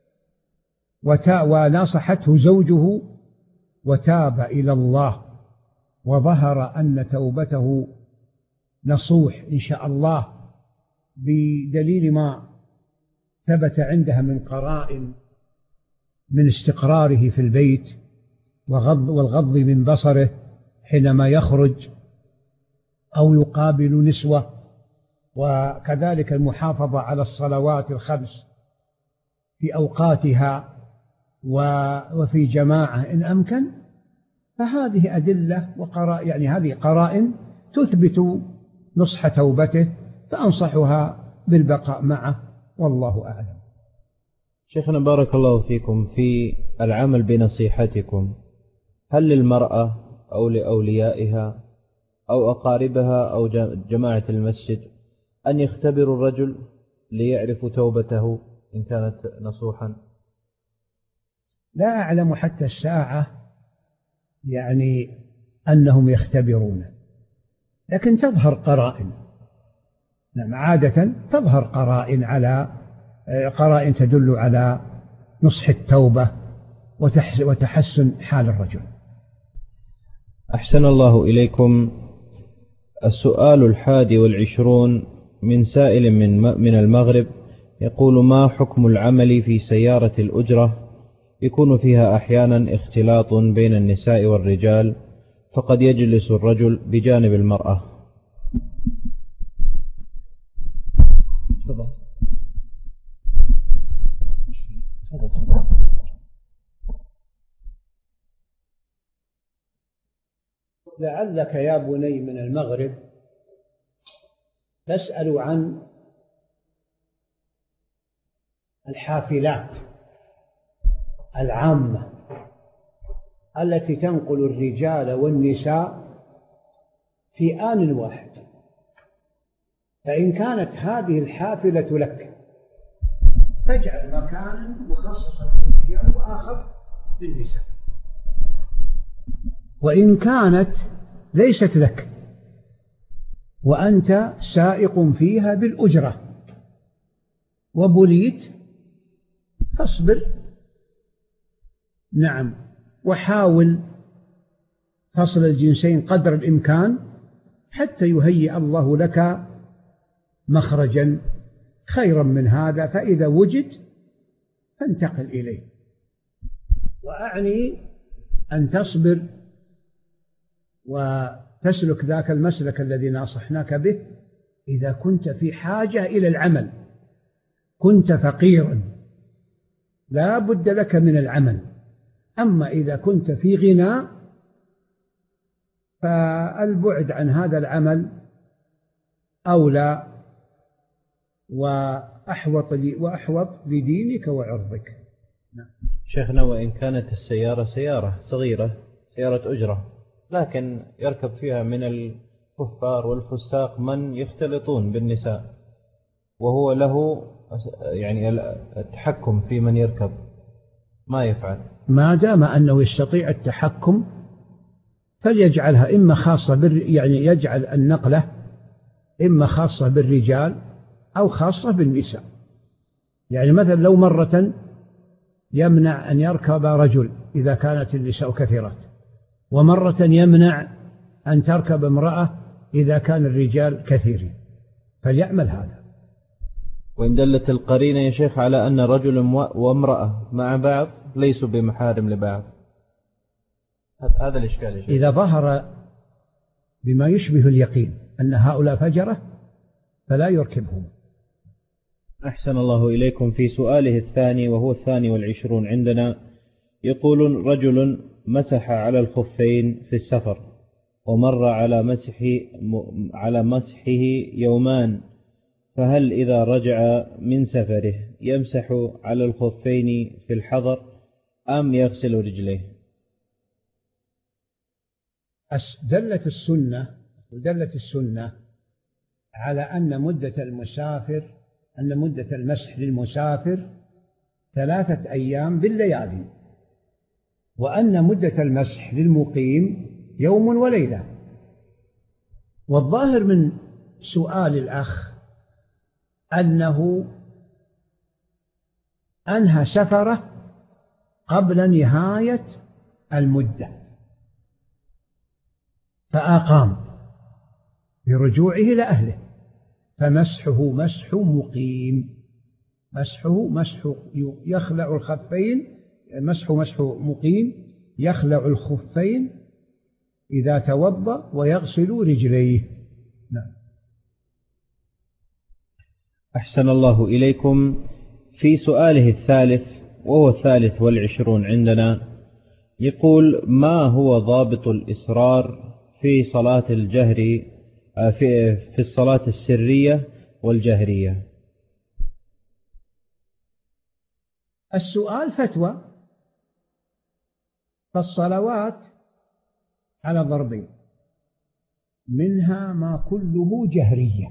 وناصحته زوجه وتاب إلى الله وظهر أن توبته نصوح إن شاء الله بدليل ما ثبت عندها من قرائن من استقراره في البيت والغض من بصره حينما يخرج أو يقابل نسوة، وكذلك المحافظة على الصلوات الخمس في أوقاتها وفي جماعة إن أمكن، فهذه أدلة وقرائن، يعني هذه قرائن تثبت نصح توبته، فأنصحها بالبقاء معه والله أعلم. شيخنا بارك الله فيكم، في العمل بنصيحتكم هل للمرأة أو لأوليائها أو أقاربها أو جماعة المسجد أن يختبروا الرجل ليعرفوا توبته إن كانت نصوحا؟ لا أعلم حتى الساعة يعني أنهم يختبرون، لكن تظهر قرائن. نعم، عادة تظهر قرائن تدل على نصح التوبة وتحسن حال الرجل. أحسن الله إليكم. السؤال 21 من سائل من المغرب يقول: ما حكم العمل في سيارة الأجرة يكون فيها أحيانا اختلاط بين النساء والرجال، فقد يجلس الرجل بجانب المرأة؟ لعلك يا بني من المغرب تسأل عن الحافلات العامة التي تنقل الرجال والنساء في آن واحد، فإن كانت هذه الحافلة لك فاجعل مكانا مخصصا للرجال وآخر للنساء. وإن كانت ليست لك وأنت سائق فيها بالأجرة وبليت فاصبر، نعم، وحاول فصل الجنسين قدر الإمكان حتى يهيئ الله لك مخرجا خيرا من هذا، فإذا وجد فانتقل إليه. وأعني أن تصبر وتسلك ذاك المسلك الذي ناصحناك به إذا كنت في حاجة إلى العمل، كنت فقيرا لا بد لك من العمل. أما إذا كنت في غنى فالبعد عن هذا العمل أولى وأحوط لدينك وعرضك. شيخنا، وإن كانت السيارة سيارة صغيرة، سيارة أجرة، لكن يركب فيها من الكفار والفساق من يختلطون بالنساء، وهو له يعني التحكم في من يركب، ما يفعل؟ ما دام أنه يستطيع التحكم فليجعلها إما خاصة يعني يجعل النقلة إما خاصة بالرجال أو خاصة بالنساء. يعني مثلا لو مرة يمنع أن يركب رجل إذا كانت النساء كثيرات، ومرة يمنع أن تركب امرأة إذا كان الرجال كثيرين، فليعمل هذا. وإن دلت القرينة يا شيخ على أن رجل وامرأة مع بعض ليسوا بمحارم لبعض، هذا الإشكال يا شيخ. إذا ظهر بما يشبه اليقين أن هؤلاء فجرة فلا يركبهم. أحسن الله إليكم. في سؤاله الثاني وهو 22 عندنا، يقول: رجل مسح على الخفين في السفر ومر على مسحه يومان، فهل إذا رجع من سفره يمسح على الخفين في الحضر أم يغسل رجليه؟ دلت السنة على أن مدة المسح للمسافر 3 أيام بالليالي، وأن مدة المسح للمقيم يوم وليلة. والظاهر من سؤال الأخ أنه أنهى سفره قبل نهاية المدة فأقام برجوعه إلى أهله، فمسحه مسح مقيم، يخلع الخفين، مسح مقيم يخلع الخفين إذا توضأ ويغسل رجليه. نعم. أحسن الله إليكم. في سؤاله الثالث وهو 23 عندنا، يقول: ما هو ضابط الإصرار في صلاة الجهر في الصلاة السرية والجهرية؟ السؤال فتوى. فالصلوات على ضربين، منها ما كله جهرية،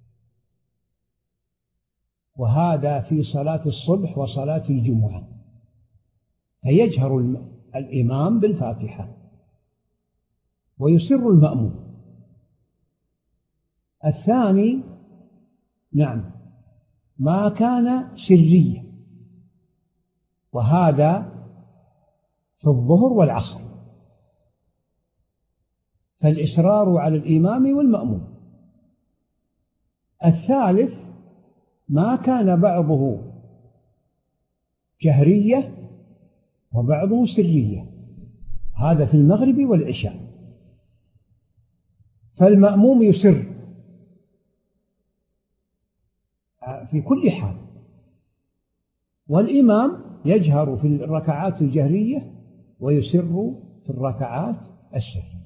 وهذا في صلاة الصبح وصلاة الجمعة، فيجهر الإمام بالفاتحة ويسر المأموم. الثاني نعم ما كان سرية، وهذا في الظهر والعصر، فالإصرار على الإمام والمأموم. الثالث ما كان بعضه جهرية وبعضه سرية، هذا في المغرب والعشاء، فالمأموم يسر في كل حال، والإمام يجهر في الركعات الجهرية ويسر في الركعات السرية.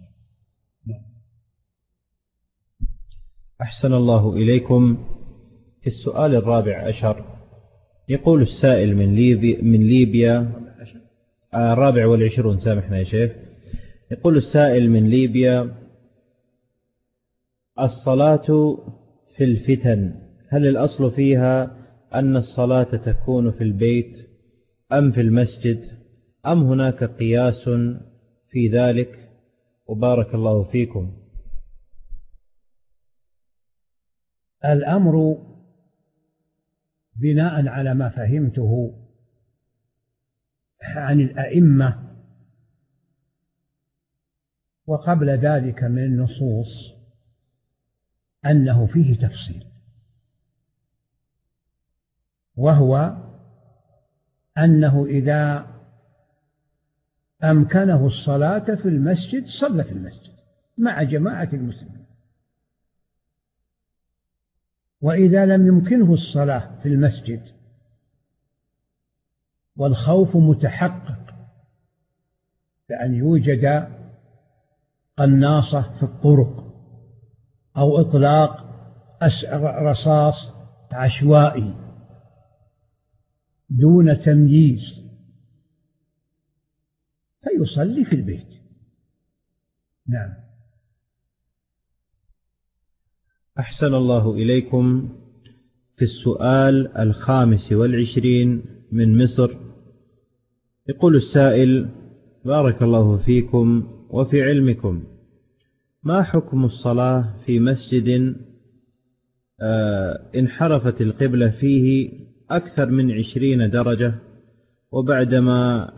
أحسن الله إليكم. في السؤال 14 يقول السائل من ليبيا 24 سامحنا يا شيخ. يقول السائل من ليبيا: الصلاة في الفتن، هل الأصل فيها أن الصلاة تكون في البيت أم في المسجد، أم هناك قياس في ذلك؟ وبارك الله فيكم. الأمر بناء على ما فهمته عن الأئمة وقبل ذلك من النصوص أنه فيه تفصيل، وهو أنه إذا أمكنه الصلاة في المسجد صلى في المسجد مع جماعة المسلمين، وإذا لم يمكنه الصلاة في المسجد والخوف متحقق بأن يوجد قناصة في الطرق أو إطلاق رصاص عشوائي دون تمييز، فيصلي في البيت. نعم. أحسن الله إليكم. في السؤال 25 من مصر يقول السائل: بارك الله فيكم وفي علمكم، ما حكم الصلاة في مسجد انحرفت القبلة فيه أكثر من 20 درجة، وبعدما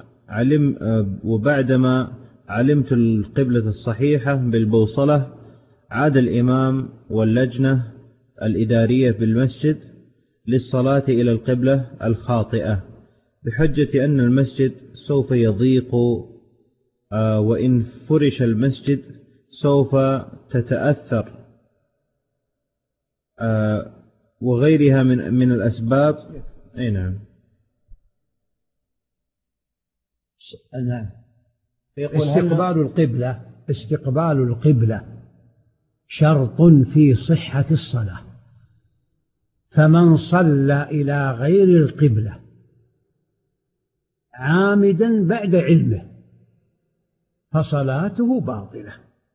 علمت القبلة الصحيحة بالبوصلة عاد الإمام واللجنة الإدارية بالمسجد للصلاة إلى القبلة الخاطئة بحجة أن المسجد سوف يضيق، وإن فرش المسجد سوف تتأثر، وغيرها من الأسباب. أي نعم. استقبال القبلة شرط في صحة الصلاة، فمن صلى إلى غير القبلة عامدا بعد علمه فصلاته باطلة.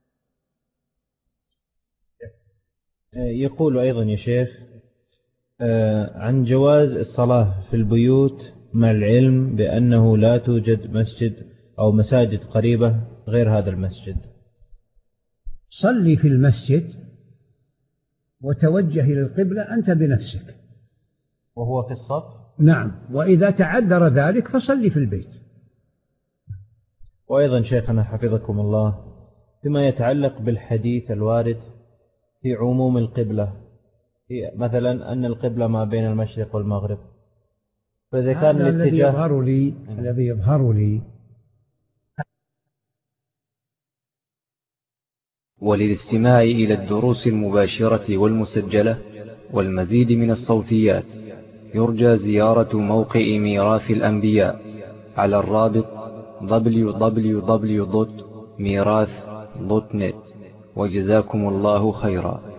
يقول أيضا يا شيخ عن جواز الصلاة في البيوت مع العلم بأنه لا توجد مسجد أو مساجد قريبة غير هذا المسجد. صلي في المسجد وتوجه إلى القبلة أنت بنفسك وهو في الصف. نعم، وإذا تعذر ذلك فصلي في البيت. وأيضا شيخنا حفظكم الله، فيما يتعلق بالحديث الوارد في عموم القبلة، مثلا أن القبلة ما بين المشرق والمغرب، فإذا كان الاتجاه الذي يظهر لي وللاستماع إلى الدروس المباشرة والمسجلة والمزيد من الصوتيات يرجى زيارة موقع ميراث الأنبياء على الرابط www.mirath.net. وجزاكم الله خيرا.